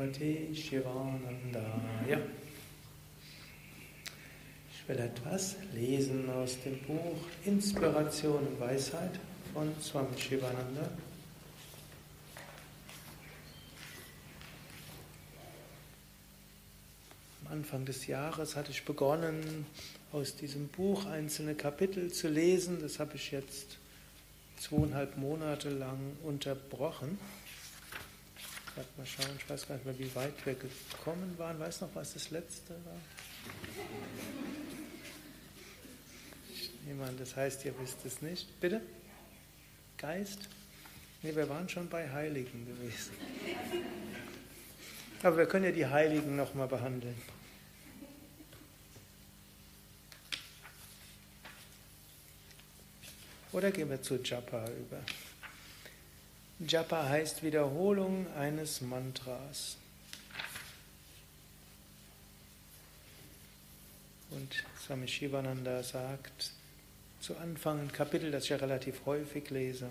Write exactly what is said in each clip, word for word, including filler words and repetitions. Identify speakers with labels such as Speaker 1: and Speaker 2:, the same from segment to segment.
Speaker 1: Bhagavate Shivanandaya. Ich will etwas lesen aus dem Buch Inspiration und Weisheit von Swami Shivananda. Am Anfang des Jahres hatte ich begonnen, aus diesem Buch einzelne Kapitel zu lesen. Das habe ich jetzt zweieinhalb Monate lang unterbrochen. Mal schauen, ich weiß gar nicht mehr, wie weit wir gekommen waren. Weißt du noch, was das letzte war? Ich nehme an, das heißt, ihr wisst es nicht. Bitte? Geist? Nee, wir waren schon bei Heiligen gewesen. Aber wir können ja die Heiligen nochmal behandeln. Oder gehen wir zu Japa über. Japa heißt Wiederholung eines Mantras. Und Swami Shivananda sagt zu Anfang ein Kapitel, das ich ja relativ häufig lese.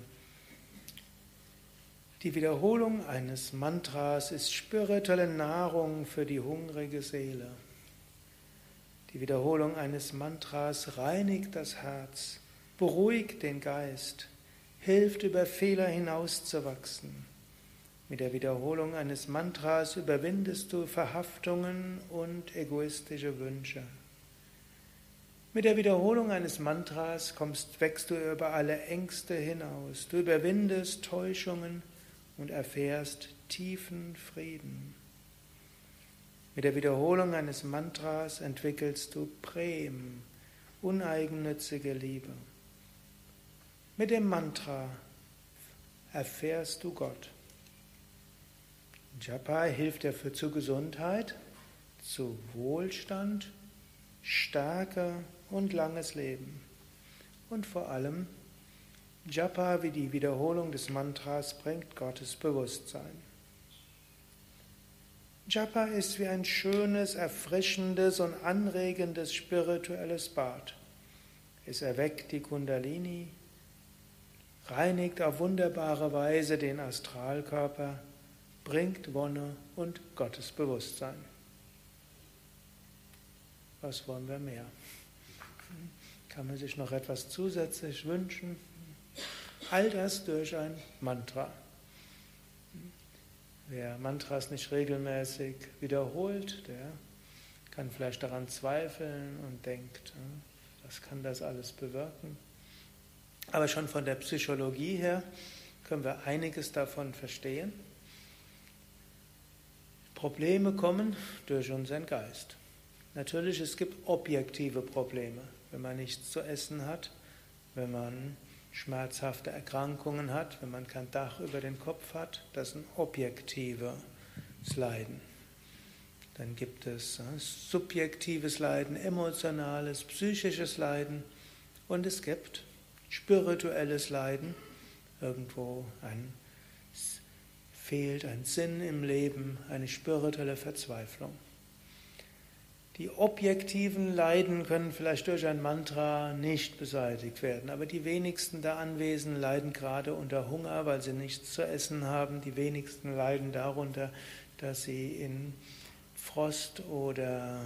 Speaker 1: Die Wiederholung eines Mantras ist spirituelle Nahrung für die hungrige Seele. Die Wiederholung eines Mantras reinigt das Herz, beruhigt den Geist, hilft über Fehler hinauszuwachsen. Mit der Wiederholung eines Mantras überwindest du Verhaftungen und egoistische Wünsche. Mit der Wiederholung eines Mantras kommst, wächst du über alle Ängste hinaus. Du überwindest Täuschungen und erfährst tiefen Frieden. Mit der Wiederholung eines Mantras entwickelst du Prem, uneigennützige Liebe. Mit dem Mantra erfährst du Gott. Japa hilft dir für zu Gesundheit, zu Wohlstand, Stärke und langes Leben. Und vor allem, Japa wie die Wiederholung des Mantras bringt Gottes Bewusstsein. Japa ist wie ein schönes, erfrischendes und anregendes spirituelles Bad. Es erweckt die Kundalini, reinigt auf wunderbare Weise den Astralkörper, bringt Wonne und Gottesbewusstsein. Was wollen wir mehr? Kann man sich noch etwas zusätzlich wünschen? All das durch ein Mantra. Wer Mantras nicht regelmäßig wiederholt, der kann vielleicht daran zweifeln und denkt, was kann das alles bewirken? Aber schon von der Psychologie her können wir einiges davon verstehen. Probleme kommen durch unseren Geist. Natürlich, es gibt objektive Probleme, wenn man nichts zu essen hat, wenn man schmerzhafte Erkrankungen hat, wenn man kein Dach über den Kopf hat, das ist ein objektives Leiden. Dann gibt es subjektives Leiden, emotionales, psychisches Leiden und es gibt spirituelles Leiden, irgendwo ein, fehlt ein Sinn im Leben, eine spirituelle Verzweiflung. Die objektiven Leiden können vielleicht durch ein Mantra nicht beseitigt werden, aber die wenigsten der Anwesenden leiden gerade unter Hunger, weil sie nichts zu essen haben. Die wenigsten leiden darunter, dass sie in Frost oder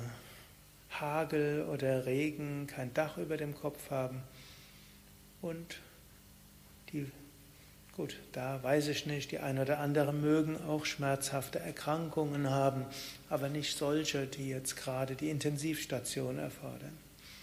Speaker 1: Hagel oder Regen kein Dach über dem Kopf haben. Und die, gut, da weiß ich nicht, die ein oder anderen mögen auch schmerzhafte Erkrankungen haben, aber nicht solche, die jetzt gerade die Intensivstation erfordern.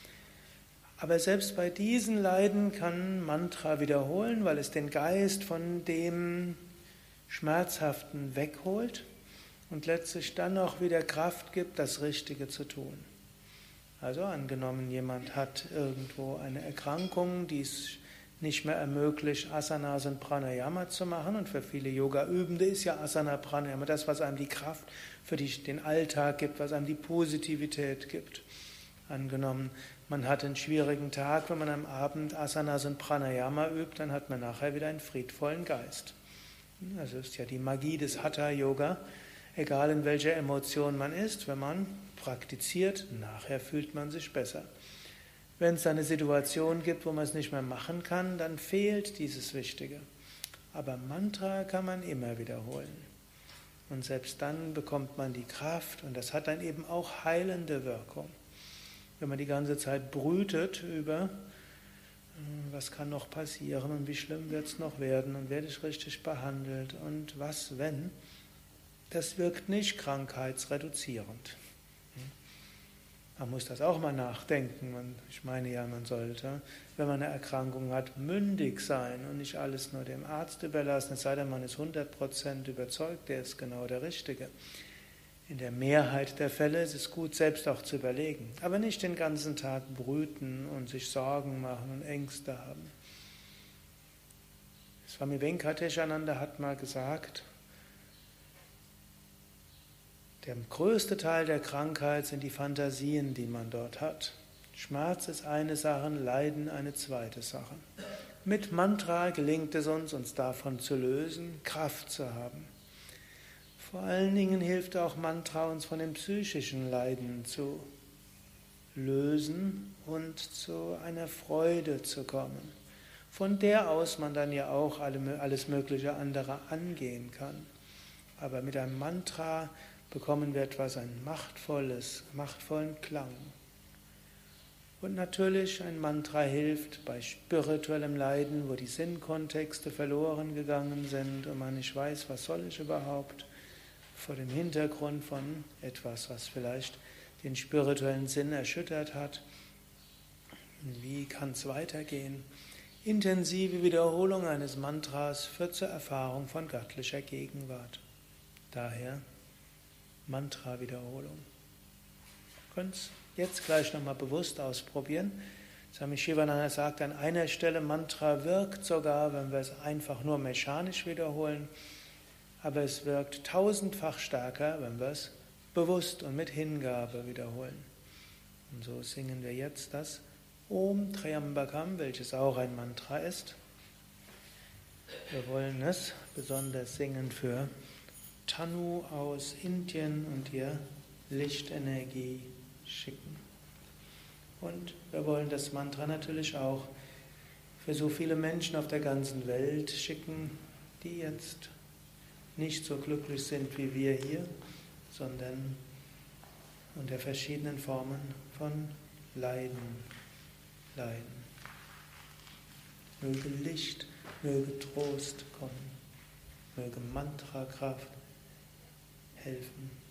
Speaker 1: Aber selbst bei diesen Leiden kann Mantra wiederholen, weil es den Geist von dem Schmerzhaften wegholt und letztlich dann auch wieder Kraft gibt, das Richtige zu tun. Also angenommen, jemand hat irgendwo eine Erkrankung, die es nicht mehr ermöglicht, Asanas und Pranayama zu machen. Und für viele Yoga-Übende ist ja Asana, Pranayama das, was einem die Kraft für die, den Alltag gibt, was einem die Positivität gibt. Angenommen, man hat einen schwierigen Tag, wenn man am Abend Asanas und Pranayama übt, dann hat man nachher wieder einen friedvollen Geist. Das ist ja die Magie des Hatha-Yoga. Egal in welcher Emotion man ist, wenn man praktiziert, nachher fühlt man sich besser. Wenn es eine Situation gibt, wo man es nicht mehr machen kann, dann fehlt dieses Wichtige. Aber Mantra kann man immer wiederholen. Und selbst dann bekommt man die Kraft und das hat dann eben auch heilende Wirkung. Wenn man die ganze Zeit brütet über, was kann noch passieren und wie schlimm wird es noch werden und werde ich richtig behandelt und was, wenn, das wirkt nicht krankheitsreduzierend. Man muss das auch mal nachdenken. Und ich meine ja, man sollte, wenn man eine Erkrankung hat, mündig sein und nicht alles nur dem Arzt überlassen, es sei denn, man ist hundert Prozent überzeugt, der ist genau der Richtige. In der Mehrheit der Fälle ist es gut, selbst auch zu überlegen, aber nicht den ganzen Tag brüten und sich Sorgen machen und Ängste haben. Swami Venkateshananda hat mal gesagt, der größte Teil der Krankheit sind die Fantasien, die man dort hat. Schmerz ist eine Sache, Leiden eine zweite Sache. Mit Mantra gelingt es uns, uns davon zu lösen, Kraft zu haben. Vor allen Dingen hilft auch Mantra, uns von den psychischen Leiden zu lösen und zu einer Freude zu kommen, von der aus man dann ja auch alles mögliche andere angehen kann. Aber mit einem Mantra bekommen wir etwas, ein machtvolles, machtvollen Klang. Und natürlich ein Mantra hilft bei spirituellem Leiden, wo die Sinnkontexte verloren gegangen sind und man nicht weiß, was soll ich überhaupt, vor dem Hintergrund von etwas, was vielleicht den spirituellen Sinn erschüttert hat. Wie kann es weitergehen? Intensive Wiederholung eines Mantras führt zur Erfahrung von göttlicher Gegenwart. Daher Mantra-Wiederholung. Ihr könnt es jetzt gleich nochmal bewusst ausprobieren. Swami Shivananda sagt an einer Stelle, Mantra wirkt sogar, wenn wir es einfach nur mechanisch wiederholen, aber es wirkt tausendfach stärker, wenn wir es bewusst und mit Hingabe wiederholen. Und so singen wir jetzt das Om Triambakam, welches auch ein Mantra ist. Wir wollen es besonders singen für Tanu aus Indien und ihr Lichtenergie schicken. Und wir wollen das Mantra natürlich auch für so viele Menschen auf der ganzen Welt schicken, die jetzt nicht so glücklich sind wie wir hier, sondern unter verschiedenen Formen von Leiden leiden. Möge Licht, möge Trost kommen, möge Mantrakraft helfen.